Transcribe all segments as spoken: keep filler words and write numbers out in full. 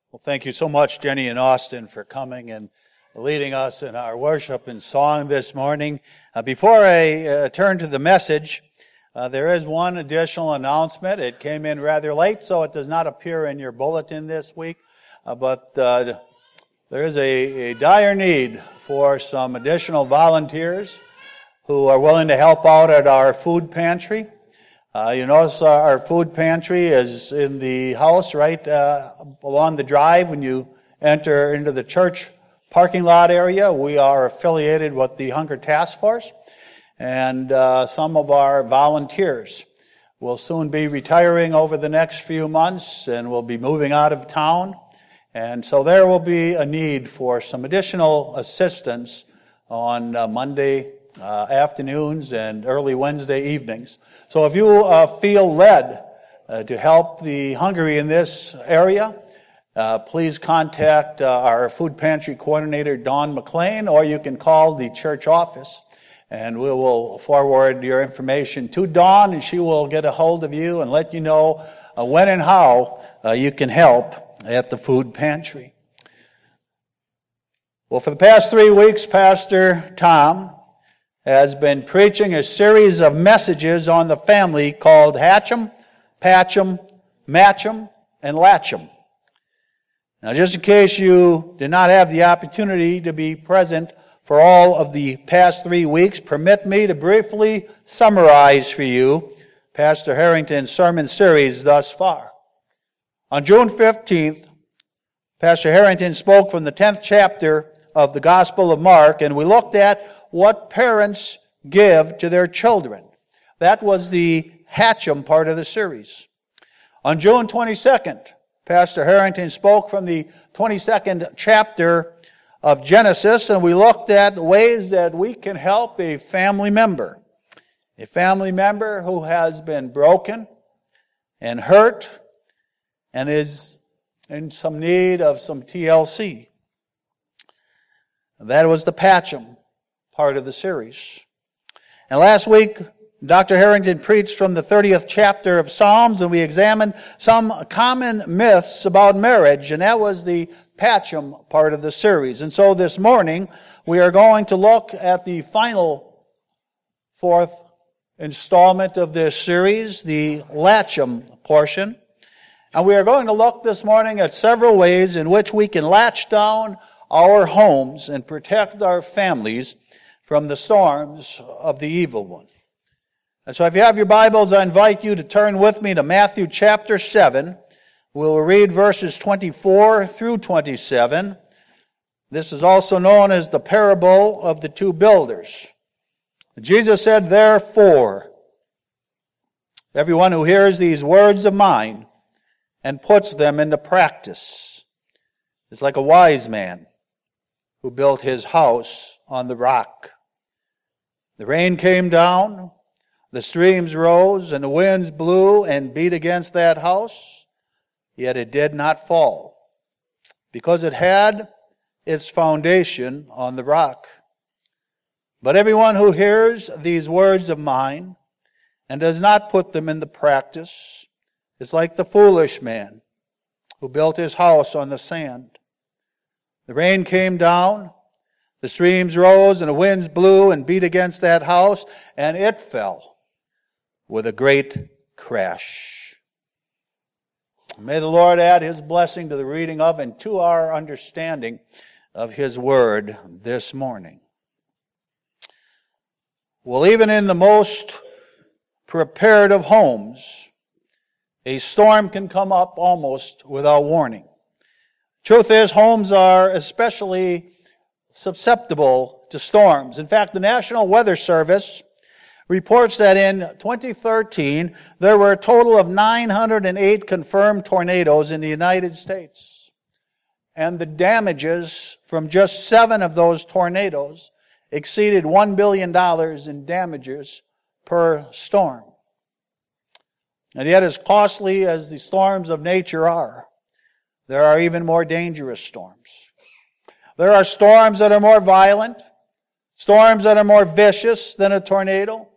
Well, thank you so much, Jenny and Austin, for coming and leading us in our worship and song this morning. Uh, before I uh, turn to the message, uh, there is one additional announcement. It came in rather late, so it does not appear in your bulletin this week, uh, but uh, there is a, a dire need for some additional volunteers who are willing to help out at our food pantry. Uh, you notice our food pantry is in the house right uh, along the drive when you enter into the church parking lot area. We are affiliated with the Hunger Task Force, and uh, some of our volunteers will soon be retiring over the next few months and will be moving out of town. And so there will be a need for some additional assistance on uh, Monday uh, afternoons and early Wednesday evenings. So if you uh, feel led uh, to help the hungry in this area, uh, please contact uh, our food pantry coordinator, Dawn McLean, or you can call the church office, and we will forward your information to Dawn, and she will get a hold of you and let you know uh, when and how uh, you can help at the food pantry. Well, for the past three weeks, Pastor Tom has been preaching a series of messages on the family called Hatchem, Patchem, Matchem, and Latchem. Now, just in case you did not have the opportunity to be present for all of the past three weeks, permit me to briefly summarize for you Pastor Harrington's sermon series thus far. On June fifteenth, Pastor Harrington spoke from the tenth chapter of the Gospel of Mark, and we looked at what parents give to their children. That was the Hatchem part of the series. On June twenty-second, Pastor Harrington spoke from the twenty-second chapter of Genesis, and we looked at ways that we can help a family member. A family member who has been broken and hurt and is in some need of some T L C. That was the Patchem part of the series. And last week, Doctor Harrington preached from the thirtieth chapter of Psalms, and we examined some common myths about marriage, and that was the Patchem part of the series. And so this morning, we are going to look at the final fourth installment of this series, the Latchem portion. And we are going to look this morning at several ways in which we can latch down our homes and protect our families from the storms of the evil one. And so if you have your Bibles, I invite you to turn with me to Matthew chapter seven. We'll read verses twenty-four through twenty-seven. This is also known as the parable of the two builders. Jesus said, "Therefore, everyone who hears these words of mine and puts them into practice is like a wise man who built his house on the rock. The rain came down, the streams rose, and the winds blew and beat against that house, yet it did not fall, because it had its foundation on the rock. But everyone who hears these words of mine and does not put them into practice is like the foolish man who built his house on the sand. The rain came down, the streams rose, and the winds blew and beat against that house, and it fell with a great crash." May the Lord add His blessing to the reading of and to our understanding of His Word this morning. Well, even in the most prepared of homes, a storm can come up almost without warning. Truth is, homes are especially susceptible to storms. In fact, the National Weather Service reports that in twenty thirteen, there were a total of nine hundred eight confirmed tornadoes in the United States. And the damages from just seven of those tornadoes exceeded one billion dollars in damages per storm. And yet, as costly as the storms of nature are, there are even more dangerous storms. There are storms that are more violent, storms that are more vicious than a tornado,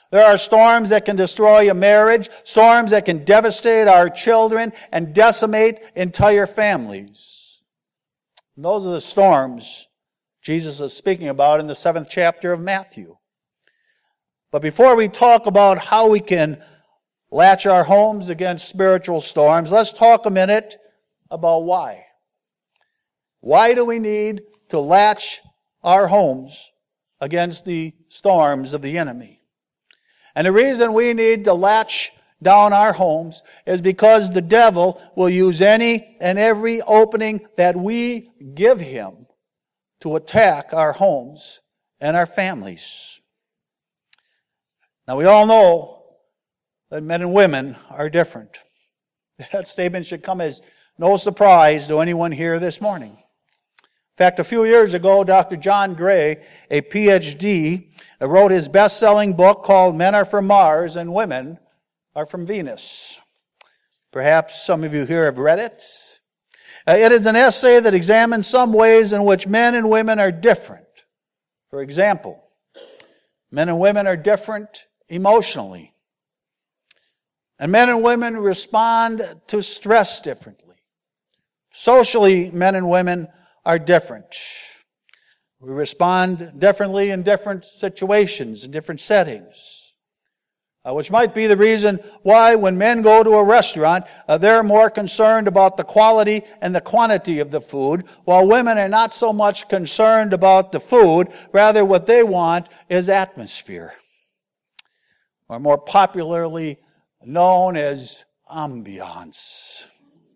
There are storms that can destroy a marriage, storms that can devastate our children and decimate entire families. And those are the storms Jesus is speaking about in the seventh chapter of Matthew. But before we talk about how we can latch our homes against spiritual storms, let's talk a minute about why. Why do we need to latch our homes against the storms of the enemy? And the reason we need to latch down our homes is because the devil will use any and every opening that we give him to attack our homes and our families. Now, we all know that men and women are different. That statement should come as no surprise to anyone here this morning. In fact, a few years ago, Doctor John Gray, a P H D, wrote his best-selling book called Men Are From Mars and Women Are From Venus. Perhaps some of you here have read it. Uh, it is an essay that examines some ways in which men and women are different. For example, men and women are different emotionally. And men and women respond to stress differently. Socially, men and women are different. We respond differently in different situations, in different settings. Uh, which might be the reason why when men go to a restaurant, uh, they're more concerned about the quality and the quantity of the food, while women are not so much concerned about the food. Rather, what they want is atmosphere, or more popularly known as ambiance.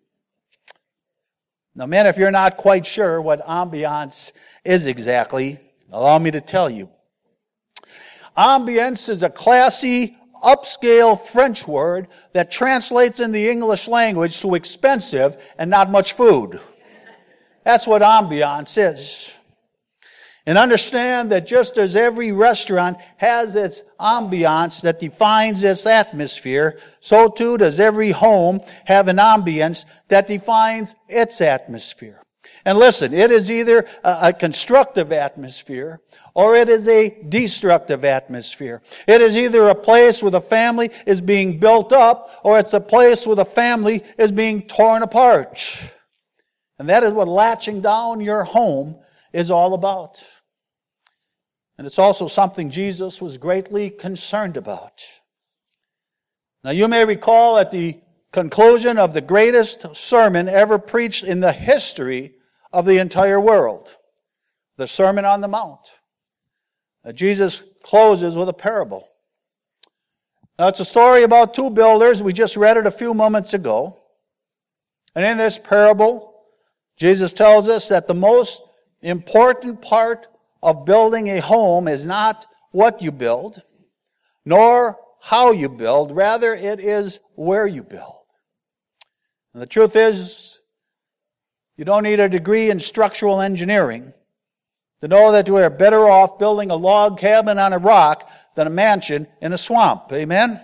Now, men, if you're not quite sure what ambiance is exactly, allow me to tell you. Ambiance is a classy, upscale French word that translates in the English language to expensive and not much food. That's what ambiance is. And understand that just as every restaurant has its ambiance that defines its atmosphere, so too does every home have an ambience that defines its atmosphere. And listen, it is either a, a constructive atmosphere or it is a destructive atmosphere. It is either a place where the family is being built up or it's a place where the family is being torn apart. And that is what latching down your home is all about. And it's also something Jesus was greatly concerned about. Now you may recall at the conclusion of the greatest sermon ever preached in the history of the entire world, the Sermon on the Mount. Now, Jesus closes with a parable. Now, it's a story about two builders. We just read it a few moments ago. And in this parable, Jesus tells us that the most important part of building a home is not what you build, nor how you build. Rather, it is where you build. And the truth is, you don't need a degree in structural engineering to know that you are better off building a log cabin on a rock than a mansion in a swamp. Amen?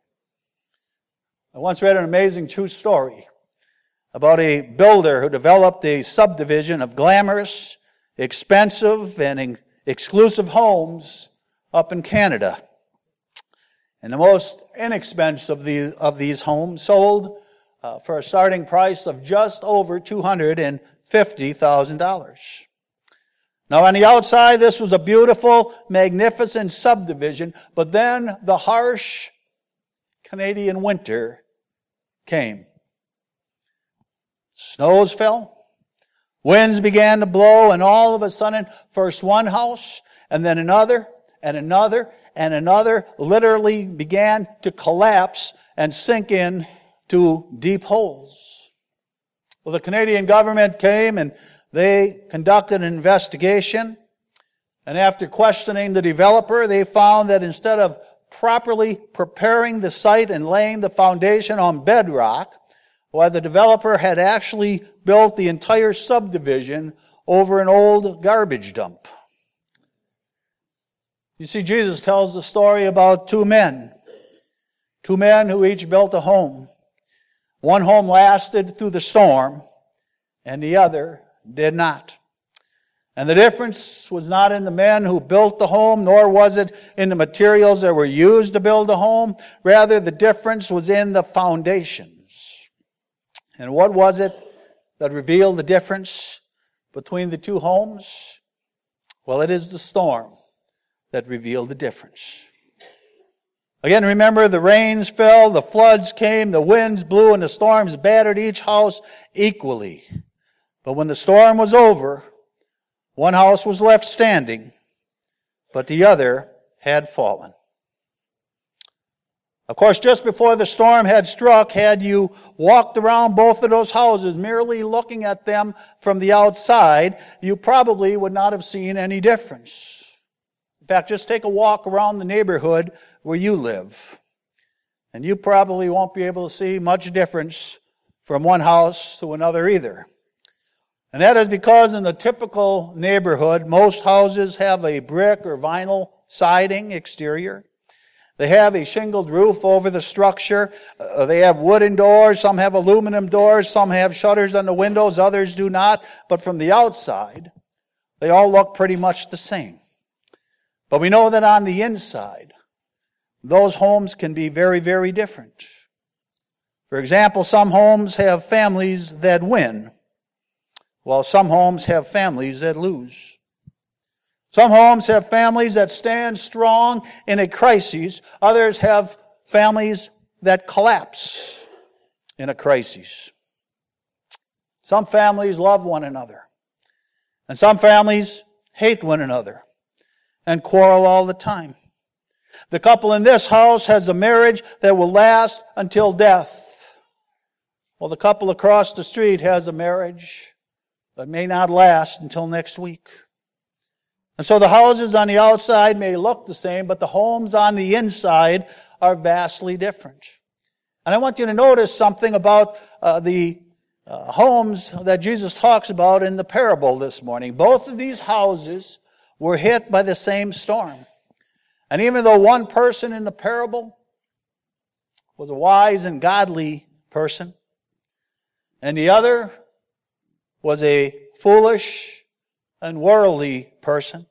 I once read an amazing true story about a builder who developed a subdivision of glamorous, expensive, and exclusive homes up in Canada. And the most inexpensive of, the, of these homes sold uh, for a starting price of just over two hundred fifty thousand dollars. Now, on the outside, this was a beautiful, magnificent subdivision, but then the harsh Canadian winter came. Snows fell, winds began to blow, and all of a sudden, first one house, and then another, and another, and another literally began to collapse and sink in to deep holes. Well, the Canadian government came and they conducted an investigation, and after questioning the developer, they found that instead of properly preparing the site and laying the foundation on bedrock, well, the developer had actually built the entire subdivision over an old garbage dump. You see, Jesus tells the story about two men, two men who each built a home. One home lasted through the storm, and the other did not. And the difference was not in the men who built the home, nor was it in the materials that were used to build the home. Rather, the difference was in the foundations. And what was it that revealed the difference between the two homes? Well, it is the storm that revealed the difference. Again, remember, the rains fell, the floods came, the winds blew, and the storms battered each house equally. But when the storm was over, one house was left standing, but the other had fallen. Of course, just before the storm had struck, had you walked around both of those houses, merely looking at them from the outside, you probably would not have seen any difference. In fact, just take a walk around the neighborhood where you live, and you probably won't be able to see much difference from one house to another either. And that is because in the typical neighborhood, most houses have a brick or vinyl siding exterior. They have a shingled roof over the structure. Uh, they have wooden doors. Some have aluminum doors. Some have shutters on the windows. Others do not. But from the outside, they all look pretty much the same. But we know that on the inside, those homes can be very, very different. For example, some homes have families that win, while some homes have families that lose. Some homes have families that stand strong in a crisis. Others have families that collapse in a crisis. Some families love one another, and some families hate one another and quarrel all the time. The couple in this house has a marriage that will last until death, while the couple across the street has a marriage but may not last until next week. And so the houses on the outside may look the same, but the homes on the inside are vastly different. And I want you to notice something about uh, the uh, homes that Jesus talks about in the parable this morning. Both of these houses were hit by the same storm. And even though one person in the parable was a wise and godly person, and the other was a foolish and worldly person,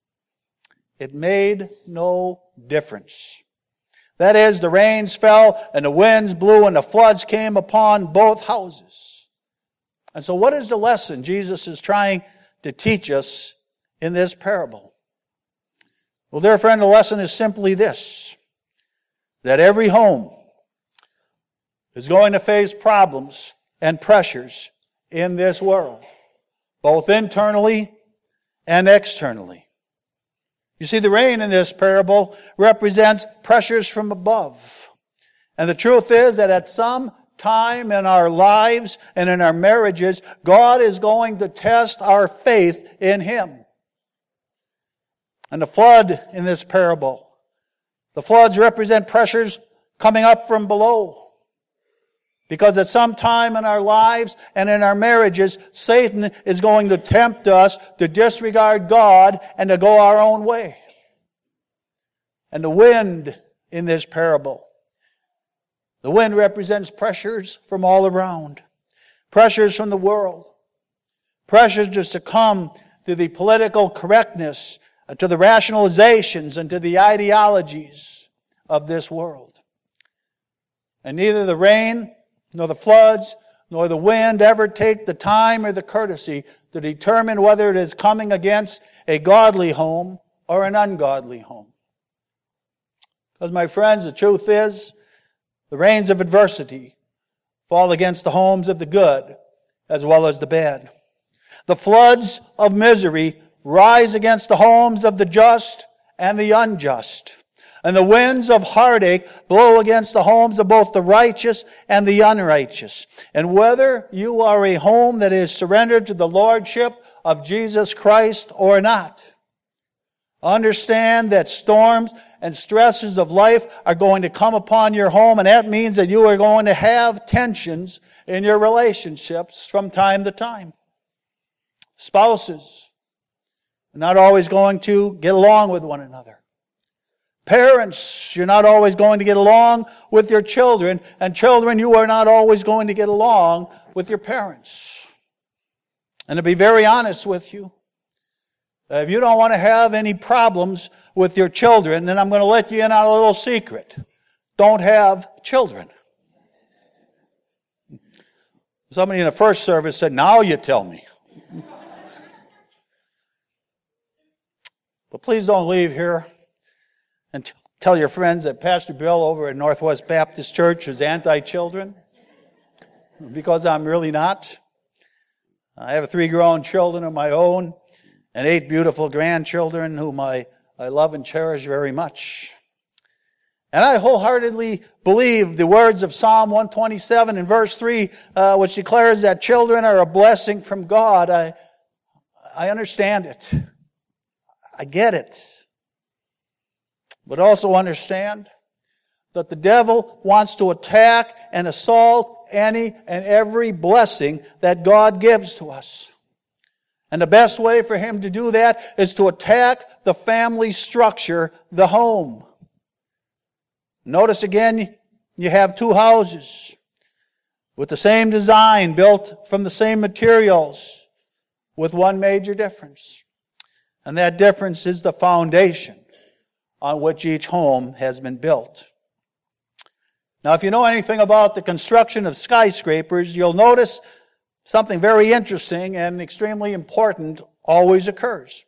it made no difference. That is, the rains fell and the winds blew and the floods came upon both houses. And so what is the lesson Jesus is trying to teach us in this parable? Well, dear friend, the lesson is simply this: that every home is going to face problems and pressures in this world, both internally and externally. You see, the rain in this parable represents pressures from above. And the truth is that at some time in our lives and in our marriages, God is going to test our faith in Him. And the flood in this parable, the floods represent pressures coming up from below. Because at some time in our lives and in our marriages, Satan is going to tempt us to disregard God and to go our own way. And the wind in this parable, the wind represents pressures from all around. Pressures from the world. Pressures to succumb to the political correctness, to the rationalizations, and to the ideologies of this world. And neither the rain nor the floods, nor the wind ever take the time or the courtesy to determine whether it is coming against a godly home or an ungodly home. Because, my friends, the truth is, the rains of adversity fall against the homes of the good as well as the bad. The floods of misery rise against the homes of the just and the unjust. And the winds of heartache blow against the homes of both the righteous and the unrighteous. And whether you are a home that is surrendered to the lordship of Jesus Christ or not, understand that storms and stresses of life are going to come upon your home, and that means that you are going to have tensions in your relationships from time to time. Spouses are not always going to get along with one another. Parents, you're not always going to get along with your children, and children, you are not always going to get along with your parents. And to be very honest with you, If you don't want to have any problems with your children, then I'm going to let you in on a little secret. Don't have children. Somebody in the first service said, now you tell me. But please don't leave here and tell your friends that Pastor Bill over at Northwest Baptist Church is anti-children, because I'm really not. I have three grown children of my own and eight beautiful grandchildren whom I, I love and cherish very much. And I wholeheartedly believe the words of Psalm one twenty-seven in verse three, uh, which declares that children are a blessing from God. I, I understand it. I get it. But also understand that the devil wants to attack and assault any and every blessing that God gives to us. And the best way for him to do that is to attack the family structure, the home. Notice again, you have two houses with the same design, built from the same materials, with one major difference. And that difference is the foundation on which each home has been built. Now, if you know anything about the construction of skyscrapers, you'll notice something very interesting and extremely important always occurs.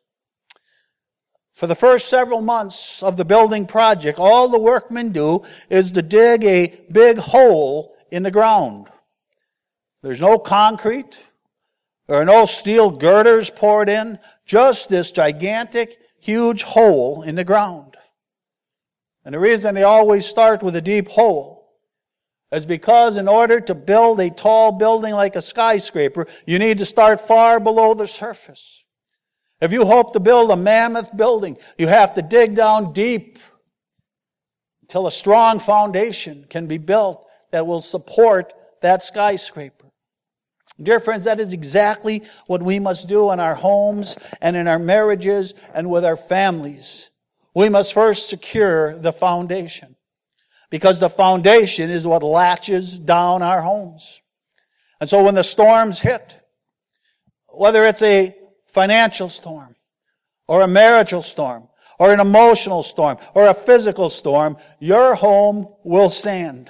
For the first several months of the building project, all the workmen do is to dig a big hole in the ground. There's no concrete. There are no steel girders poured in. Just this gigantic, huge hole in the ground. And the reason they always start with a deep hole is because in order to build a tall building like a skyscraper, you need to start far below the surface. If you hope to build a mammoth building, you have to dig down deep until a strong foundation can be built that will support that skyscraper. Dear friends, that is exactly what we must do in our homes and in our marriages and with our families. We must first secure the foundation, because the foundation is what latches down our homes. And so when the storms hit, whether it's a financial storm, or a marital storm, or an emotional storm, or a physical storm, your home will stand.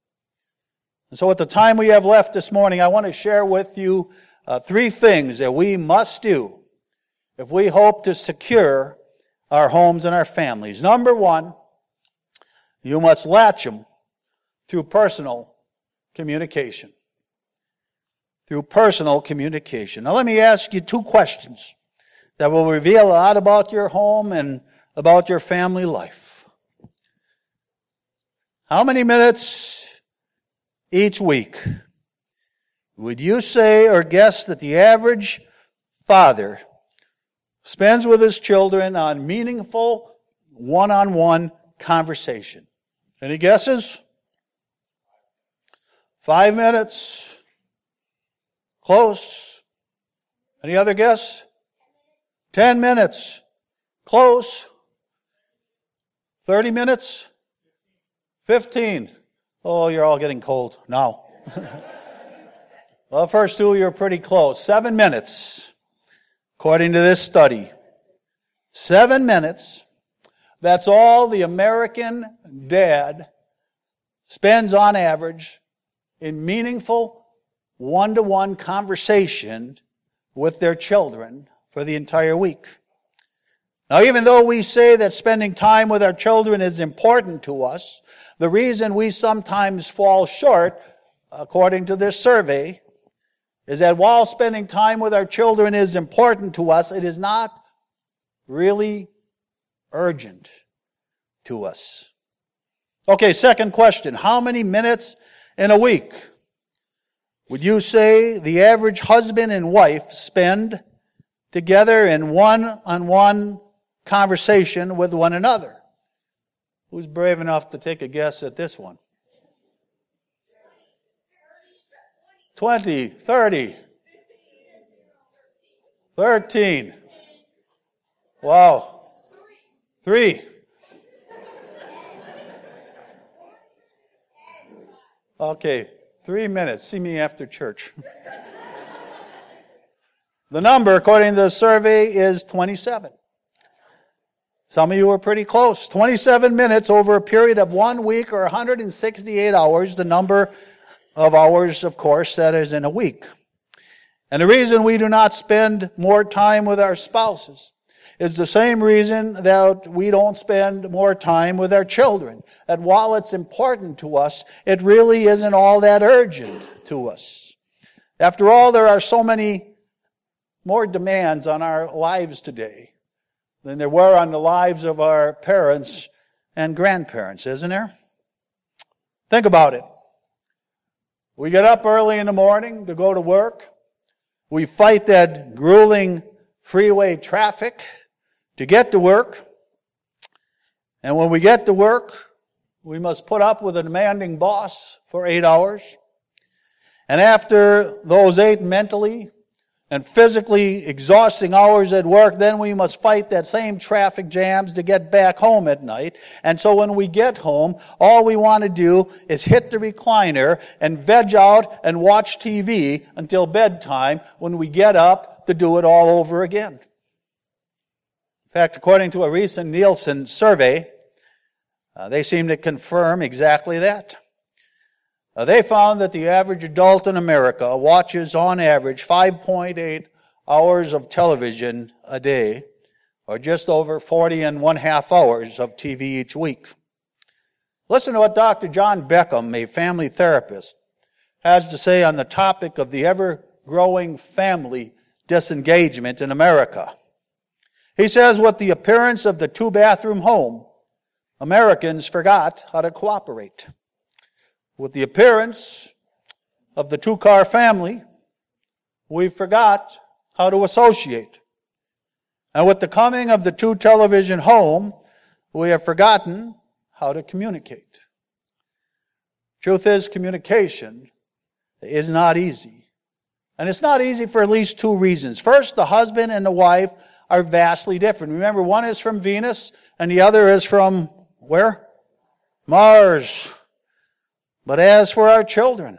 And so at the time we have left this morning, I want to share with you uh, three things that we must do if we hope to secure our homes and our families. Number one, you must latch them through personal communication. Through personal communication. Now let me ask you two questions that will reveal a lot about your home and about your family life. How many minutes each week would you say or guess that the average father spends with his children on meaningful one-on-one conversation? Any guesses? Five minutes? Close. Any other guess? Ten minutes. Close. Thirty minutes? Fifteen. Oh, you're all getting cold now. Well, first two, you're pretty close. Seven minutes, according to this study. Seven minutes. That's all the American dad spends on average in meaningful one-to-one conversation with their children for the entire week. Now, even though we say that spending time with our children is important to us, the reason we sometimes fall short, according to this survey, is that while spending time with our children is important to us, it is not really urgent to us. Okay, second question. How many minutes in a week would you say the average husband and wife spend together in one-on-one conversation with one another? Who's brave enough to take a guess at this one? Twenty, thirty, thirteen. Wow. Three. Okay, three minutes. See me after church. The number, according to the survey, is twenty-seven. Some of you are pretty close. twenty-seven minutes over a period of one week or one hundred sixty-eight hours, the number of hours, of course, that is in a week. And the reason we do not spend more time with our spouses is the same reason that we don't spend more time with our children. That while it's important to us, it really isn't all that urgent to us. After all, there are so many more demands on our lives today than there were on the lives of our parents and grandparents, isn't there? Think about it. We get up early in the morning to go to work. We fight that grueling freeway traffic to get to work. And when we get to work, we must put up with a demanding boss for eight hours. And after those eight mentally and physically exhausting hours at work, then we must fight that same traffic jams to get back home at night. And so when we get home, all we want to do is hit the recliner and veg out and watch T V until bedtime when we get up to do it all over again. In fact, according to a recent Nielsen survey, uh, they seem to confirm exactly that. Uh, they found that the average adult in America watches on average five point eight hours of television a day, or just over forty and one half hours of T V each week. Listen to what Doctor John Beckham, a family therapist, has to say on the topic of the ever-growing family disengagement in America. He says, with the appearance of the two-bathroom home, Americans forgot how to cooperate. With the appearance of the two-car family, we forgot how to associate. And with the coming of the two-television home, we have forgotten how to communicate. Truth is, communication is not easy. And it's not easy for at least two reasons. First, the husband and the wife are vastly different. Remember, one is from Venus and the other is from where? Mars. But as for our children,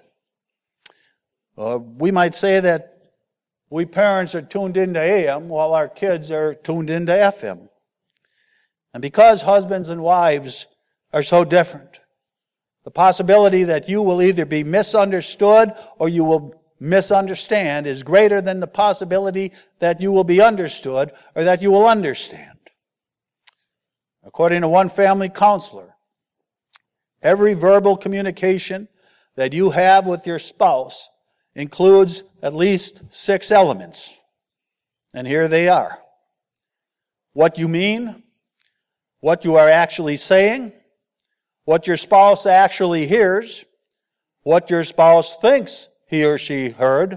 uh, we might say that we parents are tuned into A M while our kids are tuned into F M. And because husbands and wives are so different, the possibility that you will either be misunderstood or you will misunderstand is greater than the possibility that you will be understood or that you will understand. According to one family counselor, every verbal communication that you have with your spouse includes at least six elements. And here they are. What you mean, what you are actually saying, what your spouse actually hears, what your spouse thinks he or she heard,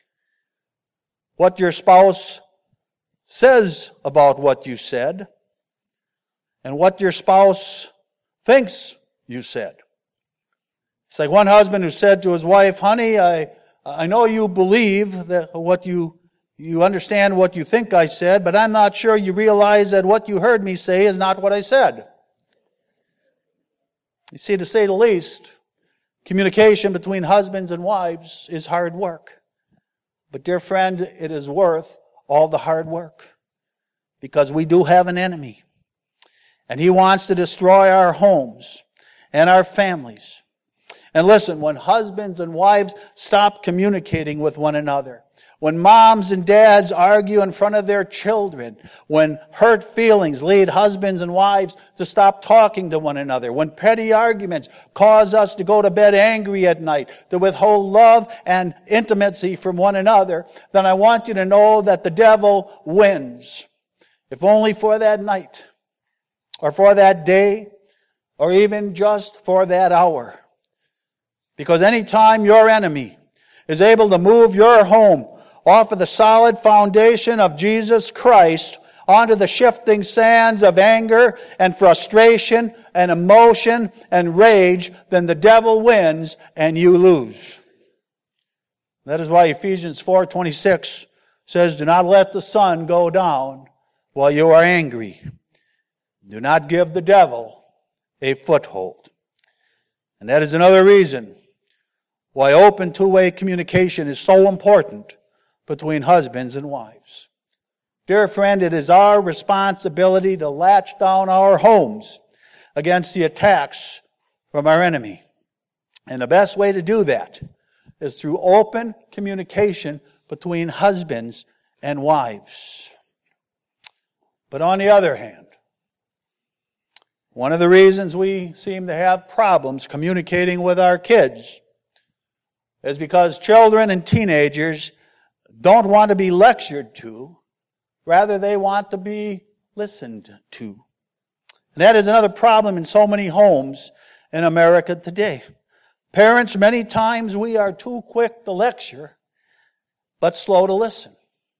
what your spouse says about what you said, and what your spouse thinks you said. It's like one husband who said to his wife, honey, I, I know you believe that what you, you understand what you think I said, but I'm not sure you realize that what you heard me say is not what I said. You see, to say the least, communication between husbands and wives is hard work. But dear friend, it is worth all the hard work. Because we do have an enemy. And he wants to destroy our homes and our families. And listen, when husbands and wives stop communicating with one another, when moms and dads argue in front of their children, when hurt feelings lead husbands and wives to stop talking to one another, when petty arguments cause us to go to bed angry at night, to withhold love and intimacy from one another, then I want you to know that the devil wins. If only for that night, or for that day, or even just for that hour. Because any time your enemy is able to move your home off of the solid foundation of Jesus Christ onto the shifting sands of anger and frustration and emotion and rage, then the devil wins and you lose. That is why Ephesians four twenty-six says, do not let the sun go down while you are angry. Do not give the devil a foothold. And that is another reason why open two-way communication is so important between husbands and wives. Dear friend, it is our responsibility to latch down our homes against the attacks from our enemy. And the best way to do that is through open communication between husbands and wives. But on the other hand, one of the reasons we seem to have problems communicating with our kids is because children and teenagers don't want to be lectured to, rather they want to be listened to. And that is another problem in so many homes in America today. Parents, many times we are too quick to lecture, but slow to listen.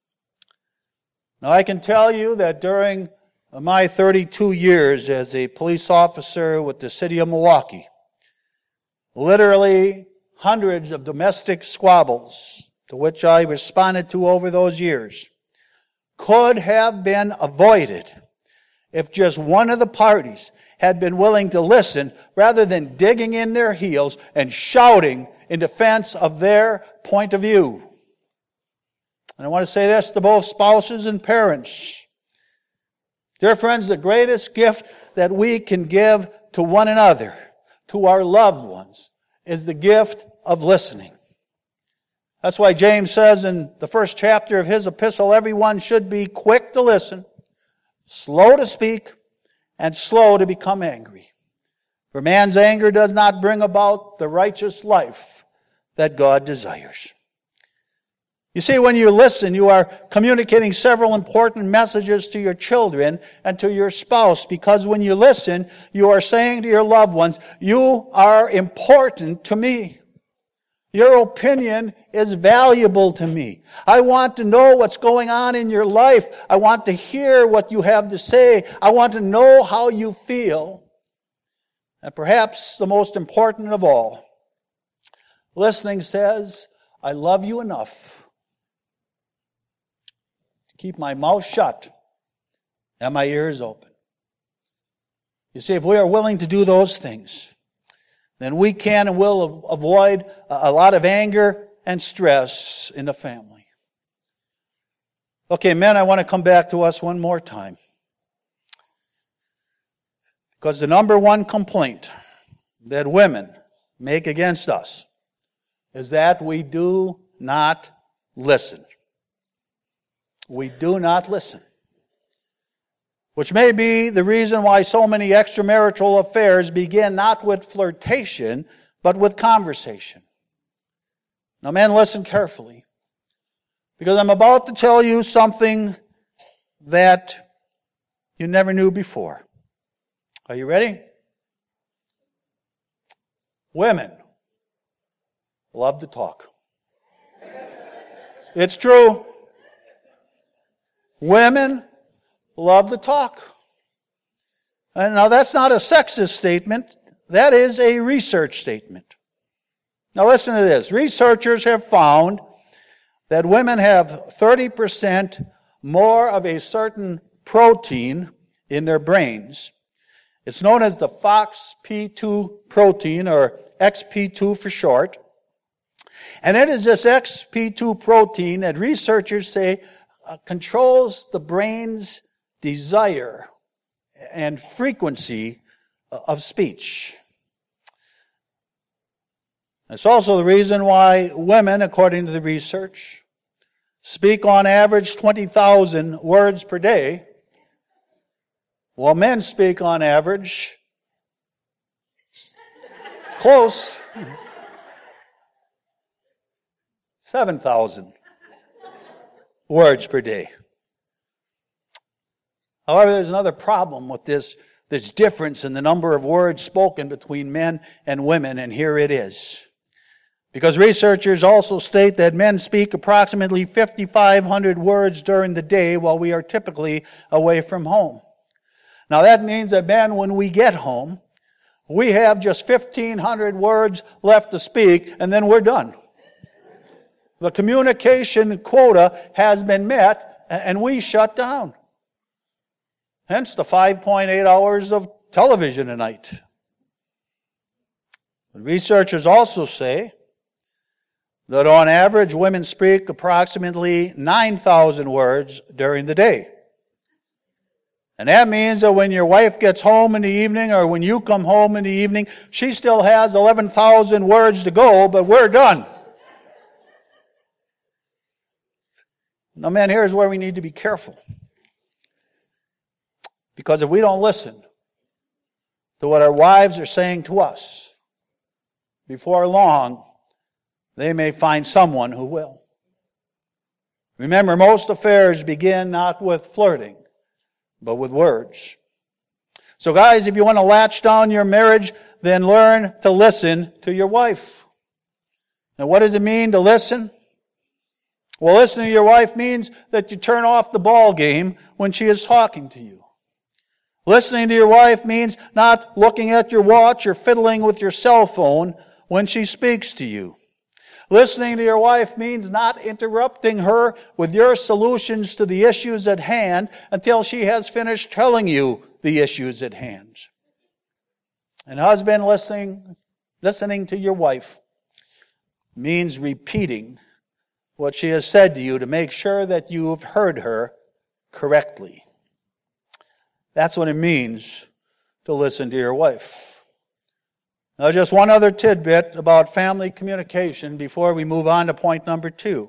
Now I can tell you that during my thirty-two years as a police officer with the city of Milwaukee, literally hundreds of domestic squabbles to which I responded to over those years could have been avoided if just one of the parties had been willing to listen rather than digging in their heels and shouting in defense of their point of view. And I want to say this to both spouses and parents. Dear friends, the greatest gift that we can give to one another, to our loved ones, is the gift of listening. That's why James says in the first chapter of his epistle, everyone should be quick to listen, slow to speak, and slow to become angry. For man's anger does not bring about the righteous life that God desires. You see, when you listen, you are communicating several important messages to your children and to your spouse, because when you listen, you are saying to your loved ones, you are important to me. Your opinion is valuable to me. I want to know what's going on in your life. I want to hear what you have to say. I want to know how you feel. And perhaps the most important of all, listening says, I love you enough to keep my mouth shut and my ears open. You see, if we are willing to do those things, then we can and will avoid a lot of anger and stress in the family. Okay, men, I want to come back to us one more time. Because the number one complaint that women make against us is that we do not listen. We do not listen. Which may be the reason why so many extramarital affairs begin not with flirtation, but with conversation. Now, men, listen carefully, because I'm about to tell you something that you never knew before. Are you ready? Women love to talk. It's true. Women love to talk. And now that's not a sexist statement. That is a research statement. Now listen to this. Researchers have found that women have thirty percent more of a certain protein in their brains. It's known as the F O X P two protein, or X P two for short. And it is this X P two protein that researchers say uh, controls the brain's desire and frequency of speech. It's also the reason why women, according to the research, speak on average twenty thousand words per day, while men speak on average close seven thousand words per day. However, there's another problem with this, this difference in the number of words spoken between men and women, and here it is. Because researchers also state that men speak approximately five thousand five hundred words during the day while we are typically away from home. Now that means that men, when we get home, we have just fifteen hundred words left to speak, and then we're done. The communication quota has been met, and we shut down. Hence the five point eight hours of television a night. Researchers also say that on average women speak approximately nine thousand words during the day. And that means that when your wife gets home in the evening or when you come home in the evening, she still has eleven thousand words to go, but we're done. Now, man, here's where we need to be careful. Because if we don't listen to what our wives are saying to us, before long, they may find someone who will. Remember, most affairs begin not with flirting, but with words. So guys, if you want to latch down your marriage, then learn to listen to your wife. Now, what does it mean to listen? Well, listening to your wife means that you turn off the ball game when she is talking to you. Listening to your wife means not looking at your watch or fiddling with your cell phone when she speaks to you. Listening to your wife means not interrupting her with your solutions to the issues at hand until she has finished telling you the issues at hand. And husband, listening, listening to your wife means repeating what she has said to you to make sure that you have heard her correctly. That's what it means to listen to your wife. Now, just one other tidbit about family communication before we move on to point number two.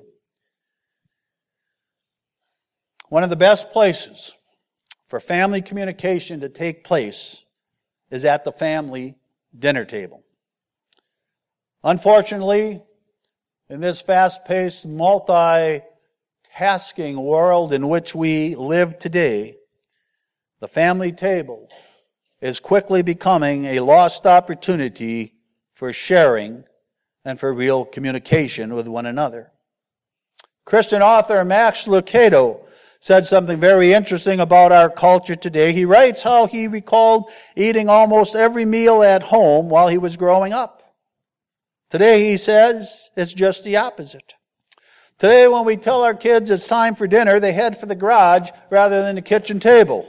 One of the best places for family communication to take place is at the family dinner table. Unfortunately, in this fast-paced, multi-tasking world in which we live today, the family table is quickly becoming a lost opportunity for sharing and for real communication with one another. Christian author Max Lucado said something very interesting about our culture today. He writes how he recalled eating almost every meal at home while he was growing up. Today, he says, it's just the opposite. Today, when we tell our kids it's time for dinner, they head for the garage rather than the kitchen table.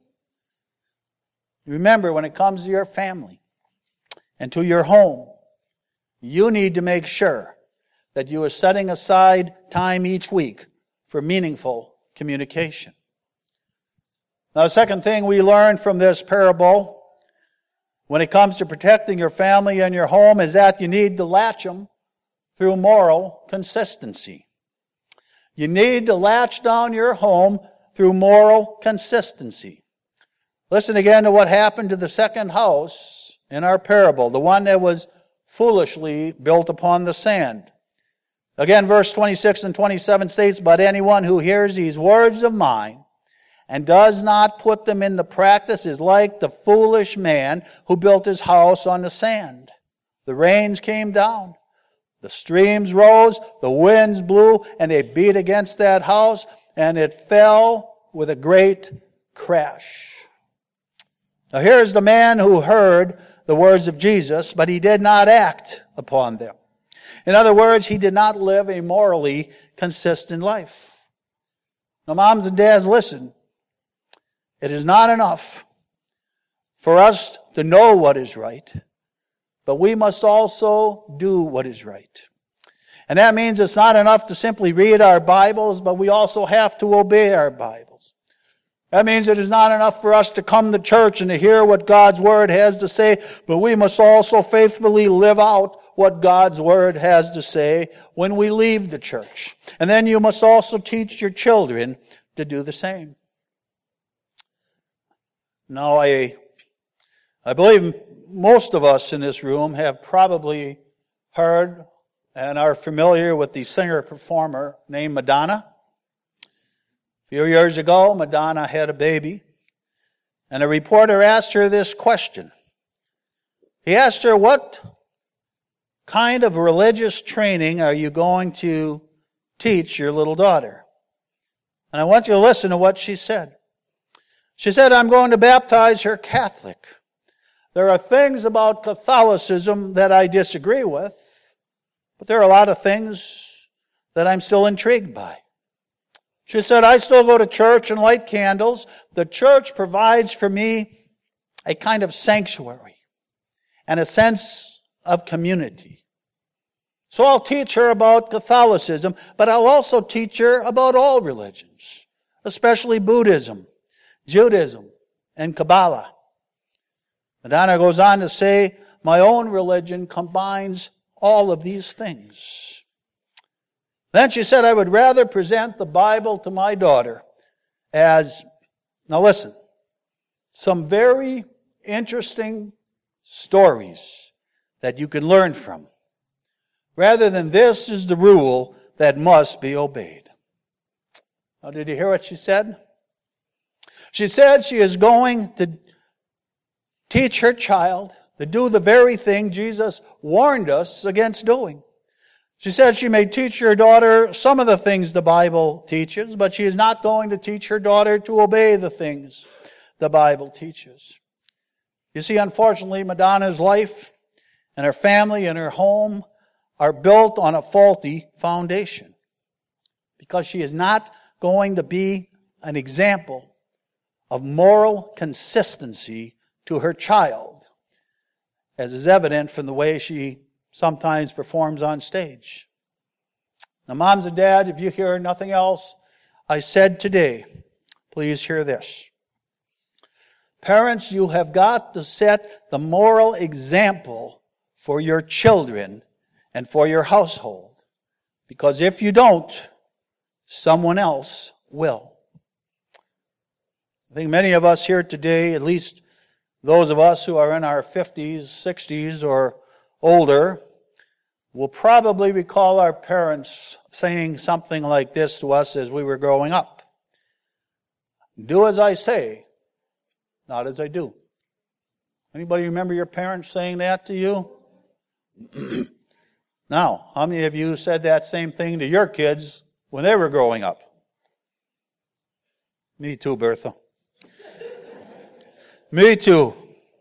Remember, when it comes to your family and to your home, you need to make sure that you are setting aside time each week for meaningful communication. Now, the second thing we learn from this parable when it comes to protecting your family and your home is that you need to latch them through moral consistency. You need to latch down your home through moral consistency. Listen again to what happened to the second house in our parable, the one that was foolishly built upon the sand. Again, verse twenty-six and twenty-seven states, "But anyone who hears these words of mine and does not put them into practice is like the foolish man who built his house on the sand. The rains came down, the streams rose, the winds blew, and they beat against that house, and it fell with a great crash." Now here's the man who heard the words of Jesus, but he did not act upon them. In other words, he did not live a morally consistent life. Now, moms and dads, listen. It is not enough for us to know what is right, but we must also do what is right. And that means it's not enough to simply read our Bibles, but we also have to obey our Bibles. That means it is not enough for us to come to church and to hear what God's Word has to say, but we must also faithfully live out what God's Word has to say when we leave the church. And then you must also teach your children to do the same. Now, I, I believe most of us in this room have probably heard and are familiar with the singer-performer named Madonna. A few years ago, Madonna had a baby, and a reporter asked her this question. He asked her, "What kind of religious training are you going to teach your little daughter?" And I want you to listen to what she said. She said, "I'm going to baptize her Catholic. There are things about Catholicism that I disagree with, but there are a lot of things that I'm still intrigued by." She said, "I still go to church and light candles. The church provides for me a kind of sanctuary and a sense of community. So I'll teach her about Catholicism, but I'll also teach her about all religions, especially Buddhism, Judaism, and Kabbalah. Madonna goes on to say, my own religion combines all of these things. Then she said, I would rather present the Bible to my daughter as, now listen, some very interesting stories that you can learn from, rather than this is the rule that must be obeyed. Now, did you hear what she said? She said she is going to teach her child to do the very thing Jesus warned us against doing. She said she may teach her daughter some of the things the Bible teaches, but she is not going to teach her daughter to obey the things the Bible teaches. You see, unfortunately, Madonna's life and her family and her home are built on a faulty foundation, because she is not going to be an example of moral consistency to her child, as is evident from the way she sometimes performs on stage. Now, moms and dads, if you hear nothing else I said today, please hear this. Parents, you have got to set the moral example for your children and for your household, because if you don't, someone else will. I think many of us here today, at least those of us who are in our fifties, sixties, or older, will probably recall our parents saying something like this to us as we were growing up. Do as I say, not as I do. Anybody remember your parents saying that to you? Now, how many of you said that same thing to your kids when they were growing up? Me too, Bertha. Me too.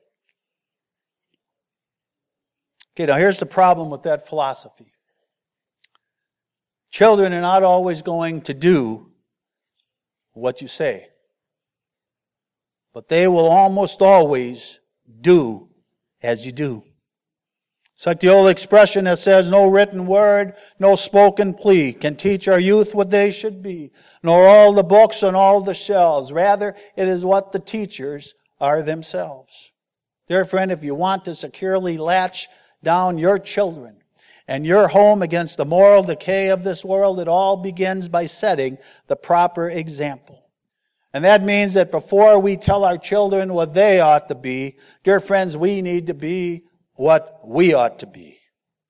Okay, now here's the problem with that philosophy. Children are not always going to do what you say, but they will almost always do as you do. It's like the old expression that says, no written word, no spoken plea can teach our youth what they should be, nor all the books on all the shelves. Rather, it is what the teachers are themselves. Dear friend, if you want to securely latch down your children and your home against the moral decay of this world, it all begins by setting the proper example. And that means that before we tell our children what they ought to be, dear friends, we need to be what we ought to be.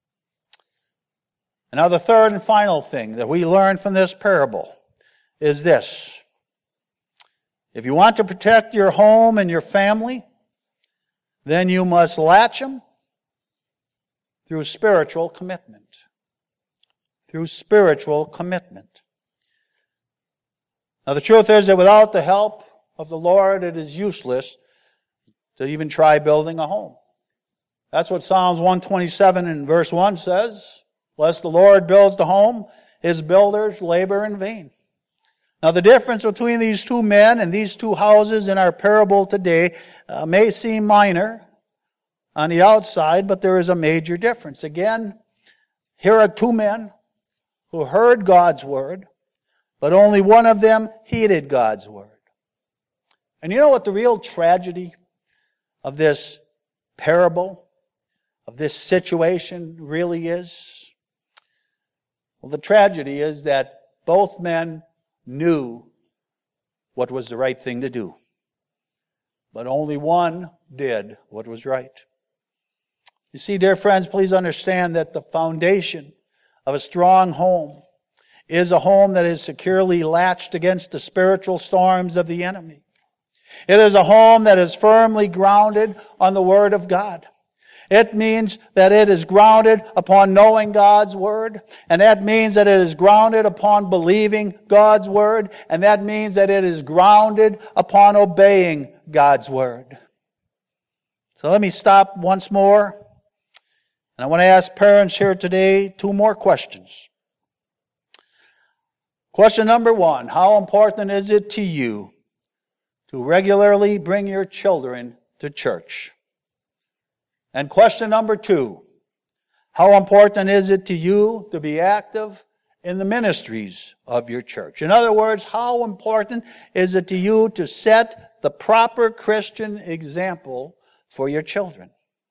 And now the third and final thing that we learn from this parable is this. If you want to protect your home and your family, then you must latch them through spiritual commitment. Through spiritual commitment. Now the truth is that without the help of the Lord, it is useless to even try building a home. That's what Psalms one twenty-seven and verse one says. Unless the Lord builds the home, his builders labor in vain. Now the difference between these two men and these two houses in our parable today uh, may seem minor on the outside, but there is a major difference. Again, here are two men who heard God's word, but only one of them heeded God's word. And you know what the real tragedy of this parable, of this situation really is? Well, the tragedy is that both men knew what was the right thing to do, but only one did what was right. You see, dear friends, please understand that the foundation of a strong home is a home that is securely latched against the spiritual storms of the enemy. It is a home that is firmly grounded on the Word of God. It means that it is grounded upon knowing God's Word, and that means that it is grounded upon believing God's Word, and that means that it is grounded upon obeying God's Word. So let me stop once more, and I want to ask parents here today two more questions. Question number one, how important is it to you to regularly bring your children to church? And question number two, How important is it to you to be active in the ministries of your church? In other words, how important is it to you to set the proper Christian example for your children?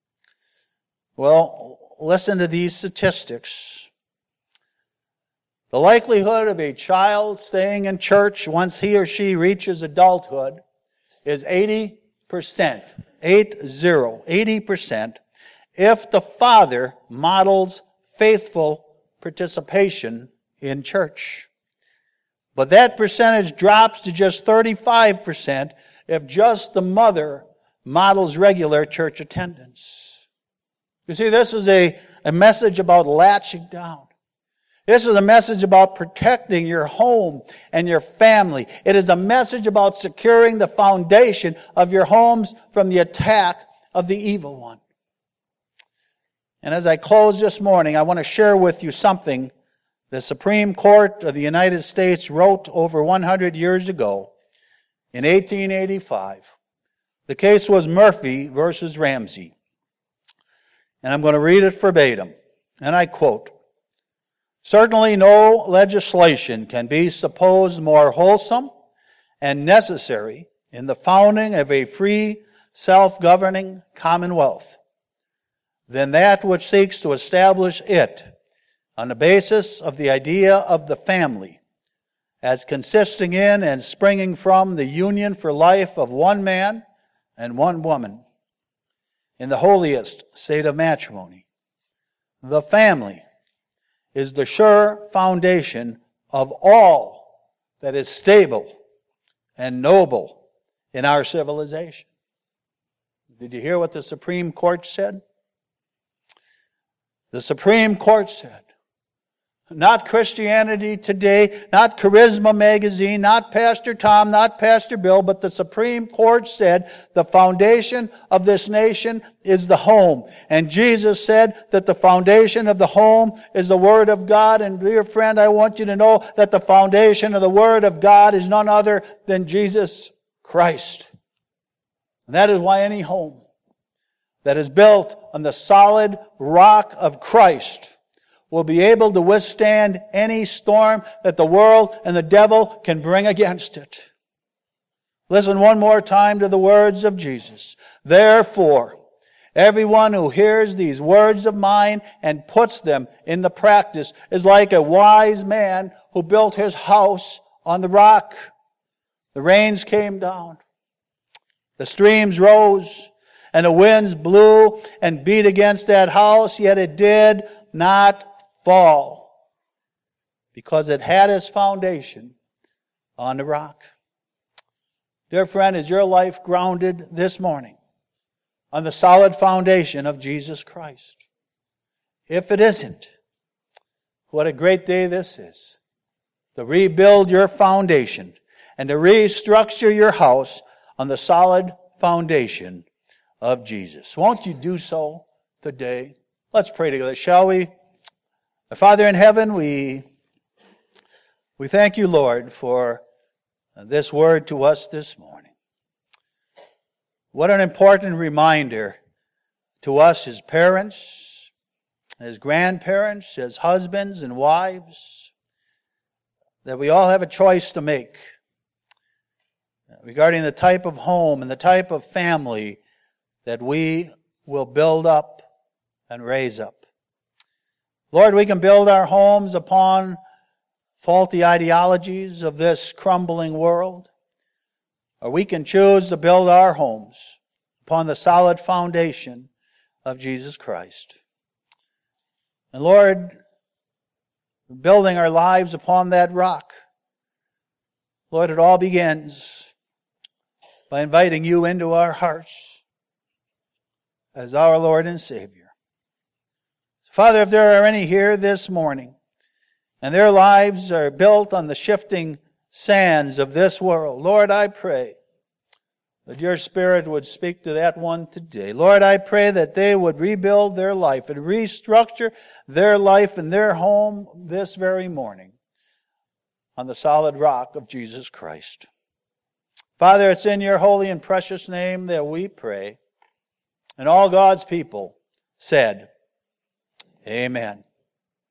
Well, listen to these statistics. The likelihood of a child staying in church once he or she reaches adulthood is eighty percent. Eight zero. eighty percent. If the father models faithful participation in church. But that percentage drops to just thirty-five percent if just the mother models regular church attendance. You see, this is a, a message about latching down. This is a message about protecting your home and your family. It is a message about securing the foundation of your homes from the attack of the evil one. And as I close this morning, I want to share with you something the Supreme Court of the United States wrote over one hundred years ago in eighteen eighty-five. The case was Murphy versus Ramsey. And I'm going to read it verbatim. And I quote, "Certainly no legislation can be supposed more wholesome and necessary in the founding of a free, self-governing commonwealth than that which seeks to establish it on the basis of the idea of the family as consisting in and springing from the union for life of one man and one woman in the holiest state of matrimony. The family is the sure foundation of all that is stable and noble in our civilization." Did you hear what the Supreme Court said? The Supreme Court said, not Christianity Today, not Charisma Magazine, not Pastor Tom, not Pastor Bill, but the Supreme Court said the foundation of this nation is the home. And Jesus said that the foundation of the home is the Word of God. And dear friend, I want you to know that the foundation of the Word of God is none other than Jesus Christ. And that is why any home that is built on the solid rock of Christ will be able to withstand any storm that the world and the devil can bring against it. Listen one more time to the words of Jesus. "Therefore, everyone who hears these words of mine and puts them into practice is like a wise man who built his house on the rock. The rains came down, the streams rose, and the winds blew and beat against that house, yet it did not fall, because it had its foundation on the rock." Dear friend, is your life grounded this morning on the solid foundation of Jesus Christ? If it isn't, what a great day this is to rebuild your foundation and to restructure your house on the solid foundation of Jesus. Won't you do so today? Let's pray together, shall we? Father in heaven, we, we thank you, Lord, for this word to us this morning. What an important reminder to us as parents, as grandparents, as husbands and wives, that we all have a choice to make regarding the type of home and the type of family that we will build up and raise up. Lord, we can build our homes upon faulty ideologies of this crumbling world, or we can choose to build our homes upon the solid foundation of Jesus Christ. And Lord, building our lives upon that rock, Lord, it all begins by inviting you into our hearts as our Lord and Savior. Father, if there are any here this morning, and their lives are built on the shifting sands of this world, Lord, I pray that your Spirit would speak to that one today. Lord, I pray that they would rebuild their life and restructure their life and their home this very morning on the solid rock of Jesus Christ. Father, it's in your holy and precious name that we pray. And all God's people said, Amen.